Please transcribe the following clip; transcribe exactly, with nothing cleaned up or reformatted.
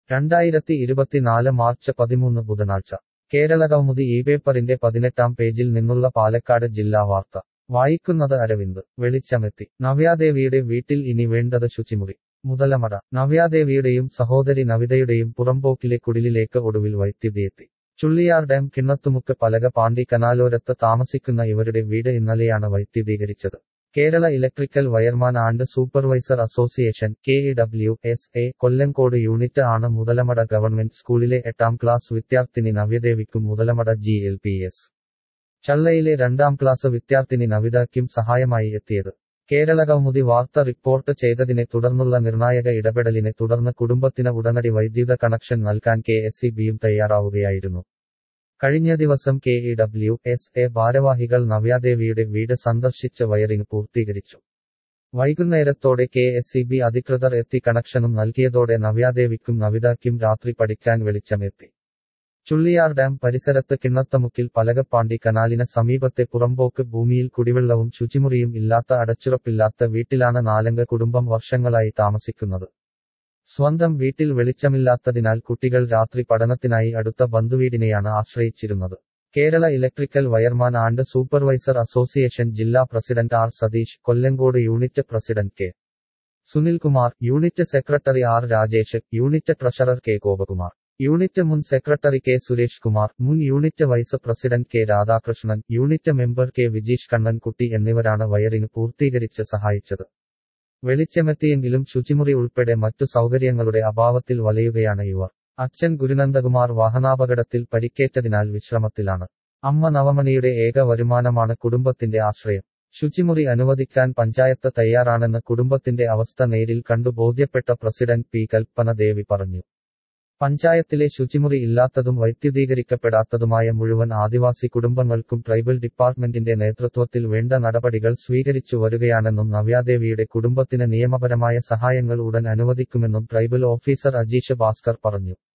രണ്ടായിരത്തി ഇരുപത്തിനാല് മാർച്ച് പതിമൂന്ന് ബുധനാഴ്ച കേരളകൗമുദി ഈ പേപ്പറിന്റെ പതിനെട്ടാം പേജിൽ നിന്നുള്ള പാലക്കാട് ജില്ലാ വാർത്ത വായിക്കുന്നത് അരവിന്ദ്. വെളിച്ചമെത്തി. നവ്യാദേവിയുടെ വീട്ടിൽ ഇനി വേണ്ടത് ശുചിമുറി. മുതലമട. നവ്യാദേവിയുടെയും സഹോദരി നവിതയുടെയും പുറമ്പോക്കിലെ കുടിലിലേക്ക് ഒടുവിൽ വൈദ്യുതിയെത്തി. ചുള്ളിയാർ ഡാം കിണ്ണത്തുമുക്ക് പലക പാണ്ടി കനാലോരത്ത് താമസിക്കുന്ന ഇവരുടെ വീട് ഇന്നലെയാണ് വൈദ്യുതീകരിച്ചത്. Kerala electrical wireman and supervisor association K E W S A Kollengode unit ആണ് മുതലമട ഗവൺമെന്റ് സ്കൂളിലെ എട്ടാം ക്ലാസ് വിദ്യാർത്ഥിനി നവ്യദേവിക്കും Muthalamada G L P S ചള്ളയിലെ രണ്ടാം ക്ലാസ് വിദ്യാർത്ഥിനി നവിതയ്ക്കും സഹായമായി എത്തിയത്. കേരളകൗമുദി വാർത്ത റിപ്പോർട്ട് ചെയ്തതിനെ തുടർന്നുള്ള നിർണായക ഇടപെടലിനെ തുടർന്ന് കുടുംബത്തിന് ഉടനടി വൈദ്യുത കണക്ഷൻ നൽകാൻ കെ എസ് ഇ ബിയും തയ്യാറാവുകയായിരുന്നു. കഴിഞ്ഞ ദിവസം K E W S A ഭാരവാഹികൾ നവ്യാദേവിയുടെ വീട് സന്ദർശിച്ച് വയറിംഗ് പൂർത്തീകരിച്ചു. വൈകുന്നേരത്തോടെ കെ എസ് ഇ ബി അധികൃതർ എത്തി കണക്ഷനും നൽകിയതോടെ നവ്യാദേവിക്കും നവിതയ്ക്കും രാത്രി പഠിക്കാൻ വെളിച്ചമെത്തി. ചുള്ളിയാർ ഡാം പരിസരത്ത് കിണ്ണത്തമുക്കിൽ പലകപ്പാണ്ടി കനാലിന് സമീപത്തെ പുറമ്പോക്ക് ഭൂമിയിൽ കുടിവെള്ളവും ശുചിമുറിയും ഇല്ലാത്ത അടച്ചുറപ്പില്ലാത്ത വീട്ടിലാണ് നാലംഗ കുടുംബം വർഷങ്ങളായി താമസിക്കുന്നത്. സ്വന്തം വീട്ടിൽ വെളിച്ചമില്ലാത്തതിനാൽ കുട്ടികൾ രാത്രി പഠനത്തിനായി അടുത്ത ബന്ധുവീടിനെയാണ് ആശ്രയിച്ചിരുന്നത്. Kerala electrical wireman and supervisor association ജില്ലാ president R Satheesh, Kollengode unit president K Sunilkumar, unit secretary R Rajesh, unit treasurer K Gopakumar, unit മുൻ സെക്രട്ടറി കെ സുരേഷ് കുമാർ, മുൻ unit vice president K Radhakrishnan, unit member K Vijeesh Kannankutty എന്നിവരാണ് വയറിംഗ് പൂർത്തീകരിച്ച് സഹായിച്ചത്. വെളിച്ചമെത്തിയെങ്കിലും ശുചിമുറി ഉൾപ്പെടെ മറ്റു സൗകര്യങ്ങളുടെ അഭാവത്തിൽ വലയുകയാണ് ഇവർ. അച്ഛൻ ഗുരുനന്ദകുമാർ വാഹനാപകടത്തിൽ പരിക്കേറ്റതിനാൽ വിശ്രമത്തിലാണ്. അമ്മ നവമണിയുടെ ഏക വരുമാനമാണ് കുടുംബത്തിന്റെ ആശ്രയം. ശുചിമുറി അനുവദിക്കാൻ പഞ്ചായത്ത് തയ്യാറാണെന്ന് കുടുംബത്തിന്റെ അവസ്ഥ നേരിൽ കണ്ടു ബോധ്യപ്പെട്ട പ്രസിഡന്റ് പി കൽപ്പന ദേവി പറഞ്ഞു. പഞ്ചായത്തിലെ ശുചിമുറി ഇല്ലാത്തതും വൈദ്യുതീകരിക്കപ്പെടാത്തതുമായ മുഴുവൻ ആദിവാസി കുടുംബങ്ങൾക്കും ട്രൈബൽ ഡിപ്പാർട്ട്മെന്റിന്റെ നേതൃത്വത്തിൽ വേണ്ട നടപടികൾ സ്വീകരിച്ചു വരുകയാണെന്നും നവ്യാദേവിയുടെ കുടുംബത്തിന് നിയമപരമായ സഹായങ്ങൾ ഉടൻ അനുവദിക്കുമെന്നും ട്രൈബൽ ഓഫീസർ അജീഷ് ഭാസ്കർ പറഞ്ഞു.